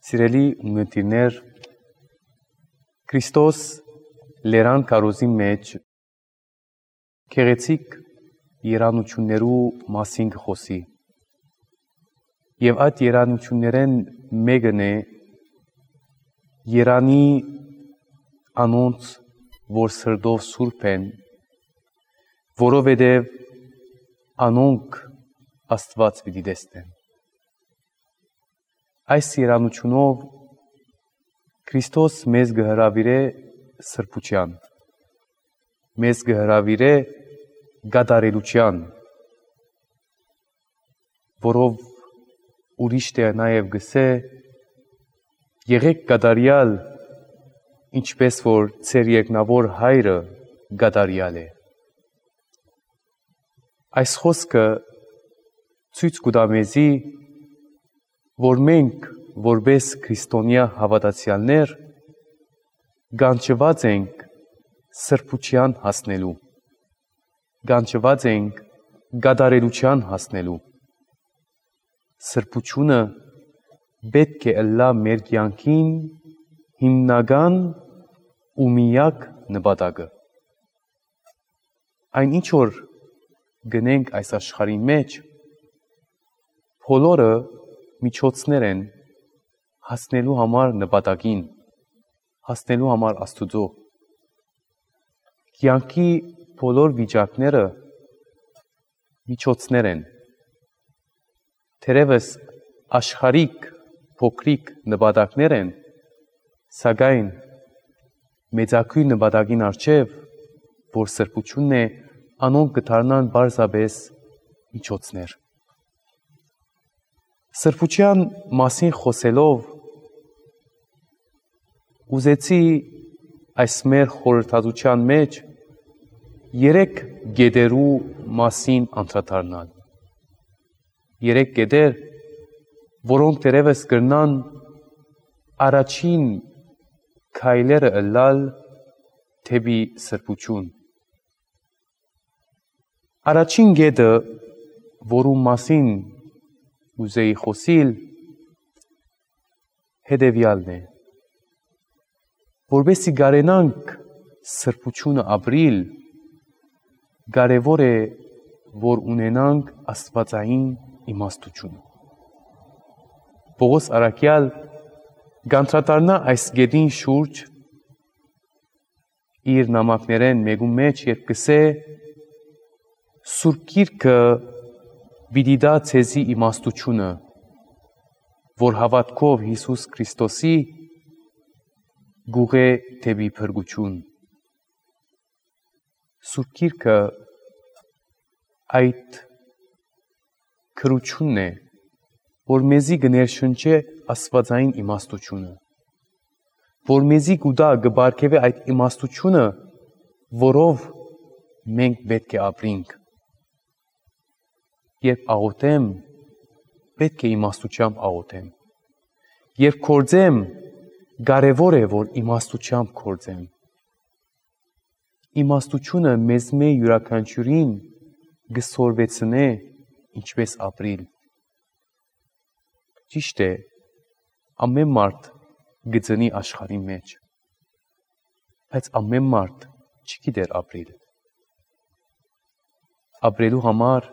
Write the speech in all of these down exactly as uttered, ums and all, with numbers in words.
Սիրելի ունեցիներ, Քրիստոս լերան կարոզի մեջ քեղեցիկ երանություններու մասին խոսի։ Եվ այդ երանություններեն մեկն է երանի անոնց, որ սրդով սուրբ են, որովհետև անոնք Աստված պիտի տեսնեն։ Այս երանությունով Քրիստոս մեզ կհրավիրե սրբության, մեզ կհրավիրե գադարելության, որով ուրիշ տեղ նաև գսե եղեք գադարյալ, ինչպես որ ձեր երկնավոր հայրը գադարյալ է։ Այս խոսքը ցույց կտա մեզի, որ մենք որպես քրիստոնյա հավատացյալներ գանչված ենք սրբության հասնելու, գանչված ենք գադարելության հասնելու։ Սրբությունը պետք է ըլլա մեր կյանքին հիմնական ու միակ նպատակը։ Այն ինչ որ գնենք այս աշխարհի մեջ, բոլորը միջոցներ են հասնելու համար նպատակին, հասնելու համար Աստուծո։ Կյանքի բոլոր վիճակները միջոցներ են։ Թերևս աշխարհիկ փոքրիկ նպատակներ են, սակայն մեծագույն նպատակին առջև, որ սրբությունն է, անոնք կդառնան պարզապես միջոցներ։ Սրբության մասին խոսելով ուզեցի այս մեր խորհրդածության մեջ երեք գետերու մասին անդրադառնալ։ Երեք գետեր, որոնք դերևս կրնան առաջին քայլերը ըլլալ դեպի սրբություն։ Առաջին գետը, որու մասին ուզեի խոսիլ, հետևյալն է. որպեսզի կարենանք սրբությունը ապրիլ, կարևոր է, որ ունենանք աստվածային իմաստություն։ Պողոս առաքյալ կանդրադառնա այս գետին շուրջ իր նամակներեն մեկու մեջ, երբ կսե Սուրբ Գիրքը պիտի տա ցեզի իմաստությունը, որ հավատքով Հիսուս Քրիստոսի գուղե դեպի փրկություն։ Սուրբ Գիրքը այդ քրությունն է, որ մեզի կներշնչե աստվածային իմաստությունը, որ մեզի կուտա կբարգևե այդ իմաստությունը, որով մենք պետք է ապրենք։ Երբ աղոթեմ, պետք է իմաստությամբ աղոթեմ։ Երբ գործեմ, կարևոր է, որ իմաստությամբ գործեմ։ Իմաստությունը մեզ մե յուրաքանչյուրին կսորվեցնե ինչպես ապրիլ։ Ճիշտ է, ամեն մարդ գծնի աշխարհի մեջ, բայց ամեն մարդ չգիտեր ապրիլ։ Ապրելու համար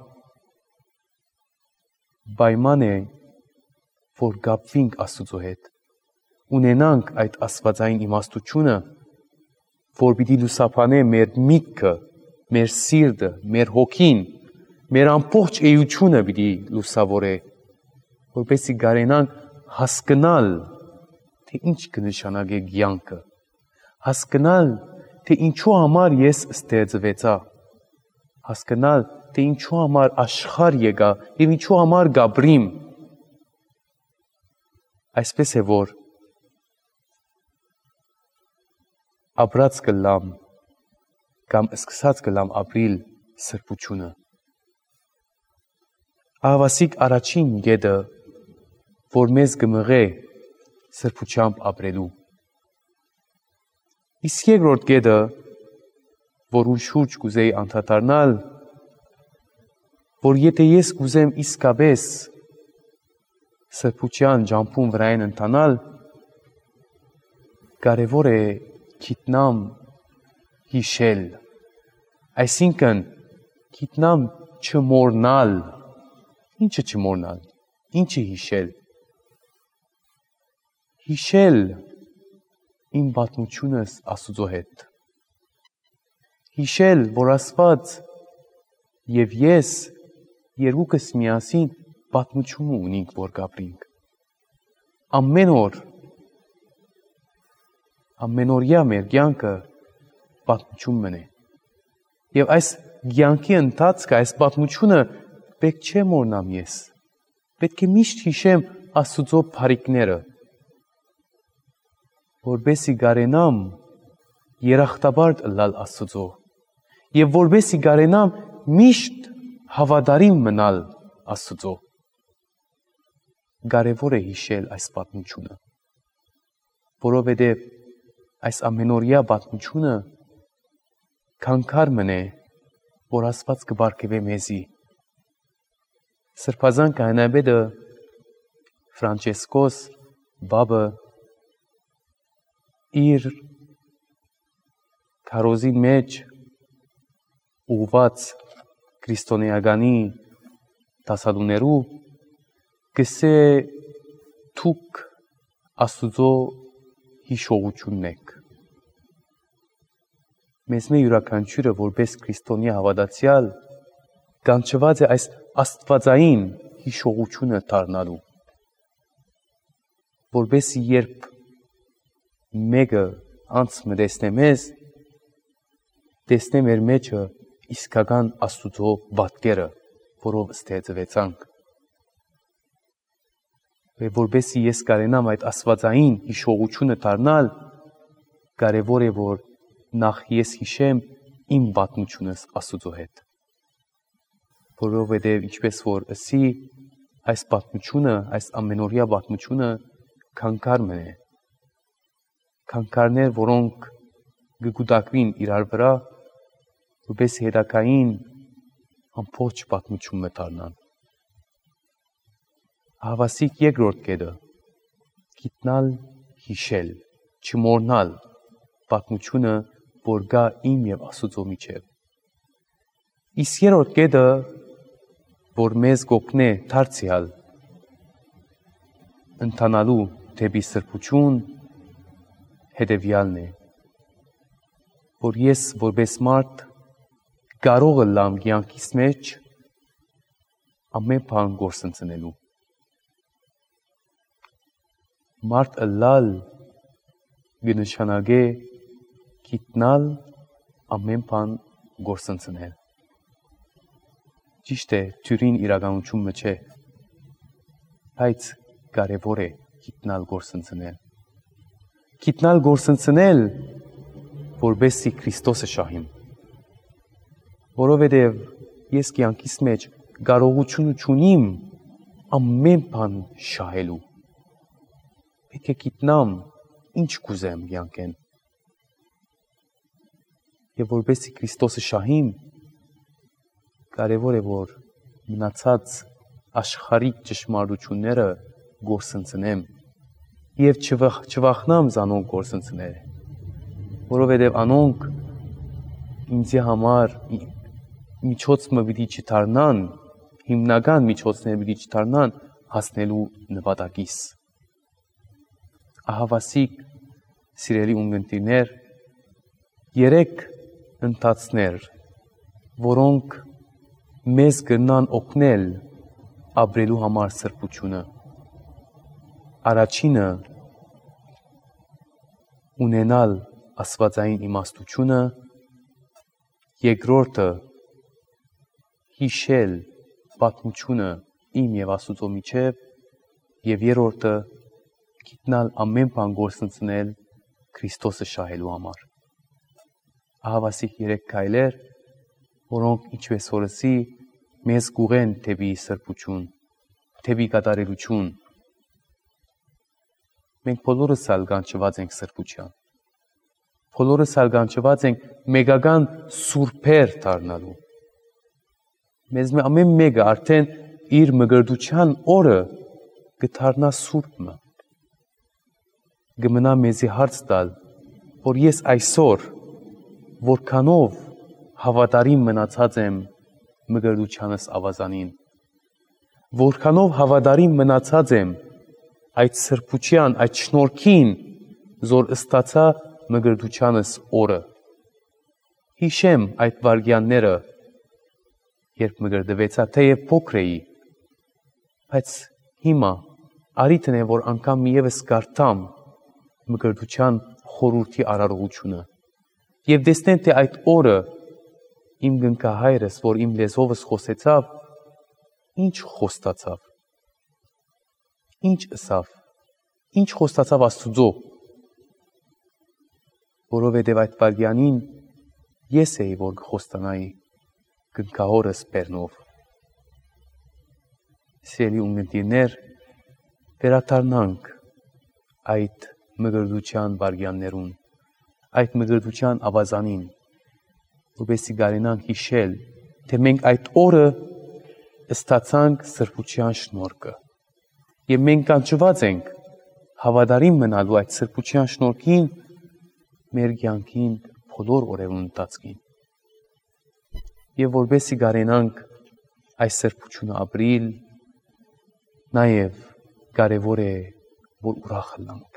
պայման է, որ կապվենք Աստուծո հետ, ունենանք այդ աստվածային իմաստությունը, որ պիտի լուսաբանե մեր միտքը, մեր սիրտը, մեր հոգին, մեր ամբողջ էությունը պիտի լուսավորե, որպեսզի կարենանք հասկանալ, թե ինչ կնշանակե կյանքը, հասկանալ, թե ինչու համար ես ստեղծվեցա, հասկանալ, թե ինչու համար աշխարհ եկա եւ ինչու համար գաբրիմ։ Այսպես է, որ ապրած կլամ կամ սկսած կլամ ապրիլ սրբությունը։ Ահավասիկ առաջին գետը, որ մեզ կմղե սրբությամբ ապրելու։ Իսկ երկրորդ գետը, որուն շուրջ կուզեի անդրադառնալ, որ եթե ես կուզեմ իսկապես սրբության ջամփուն վրային ընթանալ, կարևոր է գիտնամ հիշել, այսինքն գիտնամ չմոռնալ, ինչը չմոռնալ, ինչը հիշել, հիշել իմ պատմությունս Աստուծո հետ, հիշել, որ Աստված և ես երկուքս միասին պատմություն ունենք, որ գապրինք, ամեն օր, ամենօրյա մեր կյանքը պատմություն մնե, և այս կյանքի ընթացքը, այս պատմությունը պետք չէ մոռնամ ես, պետք է միշտ հիշեմ Աստուծո բարիքները, որպեսզի կարենամ երախտաբար ըլլալ Աստուծո, և որպեսզի կարենամ միշտ հավատարիմ մնալ Աստուծո, կարևոր է հիշել այս պատմությունը, որովհետև այս ամենօրյա պատմությունը քանքար մնե, որ Աստված կպարգևե մեզի։ Սրբազան քահանայապետը Ֆրանչեսկոս բաբը իր քարոզի մեջ ուղված քրիստոնեականի դասադուներու գսե թուք Աստուծո հիշողությունն եք։ Մեզ մե յուրաքանչյուրը որպես քրիստոնյա հավատացյալ կանչված է այս աստվածային հիշողությունը դառնալու, որպեսզի երբ մեկը անցը տեսնե մեզ, տեսնե մեր մեջը իսկական Աստուծո պատկերը, որով ստեղծվեցանք։ Որպեսզի ես կարենամ այդ աստվածային հիշողությունը դառնալ, կարևոր է, որ նախ ես հիշեմ իմ պատմությունս Աստուծո հետ։ Որովհետև ինչպես որ ասի, այս պատմությունը, այս ամենօրյա պատմությունը քանքար մնե։ Քանքարներ, որոնք կգուտակվին իրար վրա, որպեսզի հետագային ամբողջ պատմություն դառնան։ Հավասիկ երկրորդ կետը՝ գիտնալ, հիշել, չմոռնալ պատմությունը, որ գա իմ և Աստուծո միջև։ Իսկ երրորդ կետը, որ մեզ կօգնե դարձյալ ընթանալու դեպի սրբություն, հետևյալն է, որ ես որպես մարդ կարող ըլլամ կյանքիս մեջ ամեն բան գործընծնելու։ Մարդ ըլլալ կնշանակե գիտնալ ամեն բան գործընծնել։ Ճիշտ է, թյուրին իրականությունը չէ, բայց կարևոր է գիտնալ գործընծնել։ Գիտնալ գործընծնել, որպեսզի Քրիստոսը շահիմ։ Որովհետև ես կյանքիս մեջ կարողություն չունիմ ամեն բան շահելու։ Պետք է գիտնամ ինչ կուզեմ կյանքեն։ Եվ որպեսզի Քրիստոսը շահիմ, կարևոր է, որ մնացած աշխարհիկ ճշմարտությունները գործընծնեմ և չվախնամ զանոնք գործընծնել, որովհետև անոնք ինձի համար միջոցը պիտի չդառնան, հիմնական միջոցները պիտի չդառնան հասնելու նպատակիս։ Ահավասիկ սիրելի ունկնդիրներ, երեք ընթացներ, որոնք մեզ կրնան օգնել ապրելու համար սրբությունը։ Առաջինը ունենալ աստվածային իմաստությունը, երկրորդը հիշել պատմությունը իմ և Աստուծո միջև, և երրորդը գիտնալ ամեն բան գործընծնել Քրիստոսը շահելու համար։ Ահավասիկ երեք քայլեր, որոնք ինչպես որ ասի, մեզ կուղեն դեպի սրբություն, դեպի կատարելություն։ Մենք բոլորս ալ կանչված ենք սրբության։ Բոլորս ալ կանչված ենք մեգական սուրբեր դառնալու։ Մեզ ամեն մեկը արդեն իր մկրտության օրը գթարնա սուրբը, գմնա մեզի հարց տալ, որ ես այսօր, որքանով հավատարիմ մնացած եմ մգրդությանս ավազանին, որքանով հավատարիմ մնացած եմ այդ սրբության, այդ շնորհքին, որ ստացա մգրդությանս օրը։ Հիշեմ այդ վարգյանները, երբ մգրդվեցա, թեև փոքր էի, բայց հիմա արիթն է, որ անգամ միևս կարդամ մգրդության խորհրդի արարողությունը եւ տեսնեմ, թե այդ օրը իմ գնկահայրս, որ իմ լեզվովս խոսեցավ, ինչ խոստացավ, ինչ ըսավ, ինչ խոստացավ Աստուծո, որովհետև այդ վարգյանին ես էի, որ խոստանայի գնկահորս բեռնով։ Սիրելի ունկնդիրներ, վերադառնանք այդ մգրդության վարգյաններուն, այդ մգրդության ավազանին, որպեսզի կարենանք հիշել, թե մենք այդ օրը ստացանք սրբության շնորհքը եւ մենք կանչված ենք հավատարիմ մնալու այդ սրբության շնորհքին մեր կյանքին բոլոր օրերուն ընթացքին եւ որպեսզի կարենանք այս սրբությունը ապրիլ, նաեւ կարեւոր է որ ուրախ լինենք։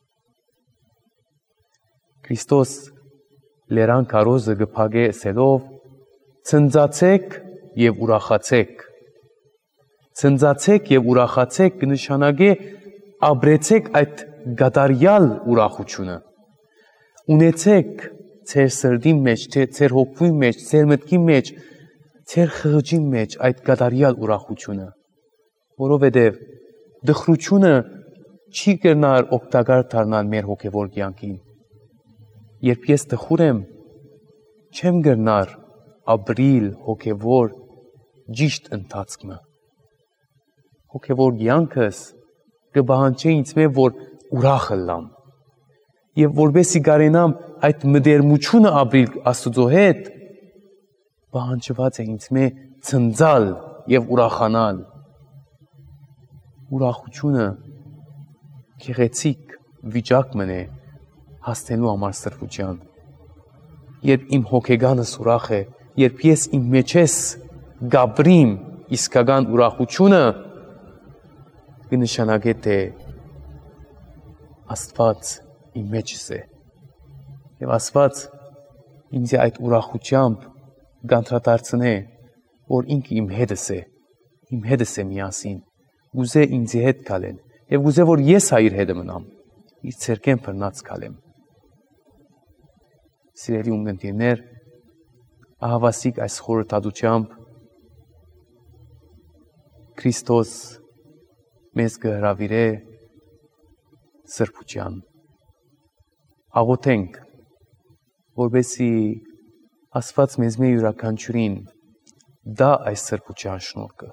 Քրիստոս լերան կարոզը գփագե ասելով ցնծացեք եւ ուրախացեք, ցնծացեք եւ ուրախացեք կնշանակե ապրեցեք այդ գադարյալ ուրախությունը, ունեցեք ձեր սրդի մեջ, ձեր հոգի մեջ, ձեր մտքի մեջ, ձեր խղճի մեջ այդ գադարյալ ուրախությունը, որովհետև դխրությունը չի կրնար օգտակար դառնալ մեր հոգևոր կյանքին։ Երբ ես դխուր եմ, չեմ կրնար ապրիլ հոգևոր ճիշտ ընթացքը։ Հոգևոր կյանքս կպահանջի ինձ մե որ ուրախ լամ եւ որպեսզի կարենամ այդ մտերմությունը ապրիլ Աստուծո հետ, պահանջված է ինձ մե ցնծալ եւ ուրախանալ։ Ուրախությունը գեղեցիկ վիճակ մնե հասնելու համար սրբության։ Երբ իմ հոգեգանս ուրախ է, երբ ես իմ մեջես գաբրիմ իսկական ուրախությունը, կնշանակե թե Աստված իմ մեջս է եւ Աստված ինձ այդ ուրախությամբ գանտրադարձնե, որ ինքը իմ հետս է, իմ հետս է միասին, ուզե ինձ հետ գալեն եւ ուզե որ ես իր հետ մնամ, իր ցերկեն բռնած գալեմ։ Սիրելի ունկնդիրներ, ահավասիկ այս խորհրդատությամբ Քրիստոս մեզ կհրավիրե սրբության։ Աղոթենք, որպեսզի Աստված մեզ մեր յուրաքանչյուրին դա այս սրբության շնորհքը,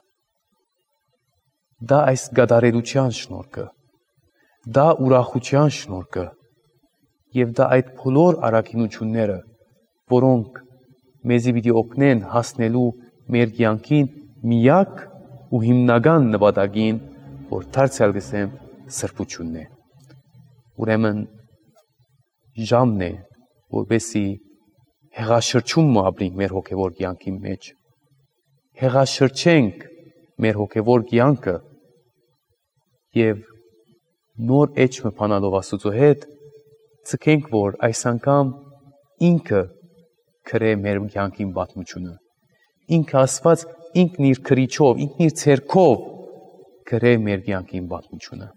դա այս գադարելության շնորհքը, դա ուրախության շնորհքը եւ դա այդ բոլոր առաքինությունները, որոնք մեզի պիտի օգնեն հասնելու մեր կյանքին միակ ու հիմնական նպատակին, որ դարձյալ գսեմ սրբությունն է։ Ուրեմն ժամն է, որպեսզի հեղաշրջում ապրենք մեր հոգևոր կյանքի մեջ, հեղաշրջենք մեր հոգևոր կյանքը եւ նոր էջ մփանալով Աստուծո հետ ցկենք, որ այս անգամ ինքը քրե մեր կյանքին պատմությունը, ինքը Աստված ինքն իր քրիչով, ինքն իր ցերքով քրե մեր կյանքին պատմությունը։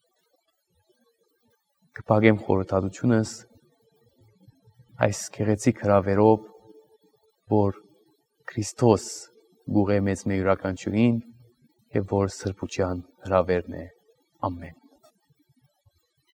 Կփակեմ խորհրդատությունս այս գեղեցիկ հրավերով, որ Քրիստոս գուղե մեզ մեր յուրաքանչյուրին եւ որ սրբության հրավերն է։ Ամեն։